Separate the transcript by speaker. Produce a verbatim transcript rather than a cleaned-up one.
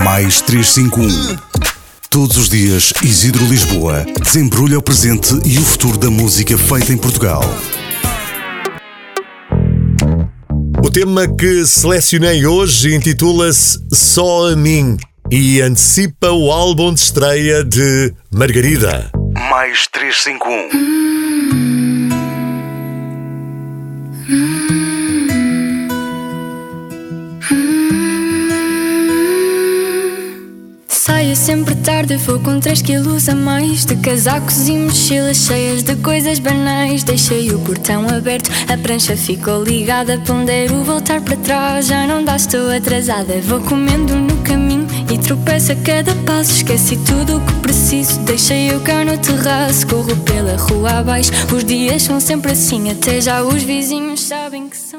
Speaker 1: Mais trezentos e cinquenta e um. Todos os dias, Isidro Lisboa desembrulha o presente e o futuro da música feita em Portugal.
Speaker 2: O tema que selecionei hoje intitula-se Só a Mim e antecipa o álbum de estreia de Margarida.
Speaker 1: Mais trezentos e cinquenta e um.
Speaker 3: Saio sempre tarde, vou com três quilos a mais de casacos e mochilas cheias de coisas banais. Deixei o portão aberto, a prancha ficou ligada. Pondero voltar para trás, já não dá, estou atrasada. Vou comendo no caminho e tropeço a cada passo. Esqueci tudo o que preciso, deixei o carro no terraço. Corro pela rua abaixo, os dias são sempre assim, até já os vizinhos sabem que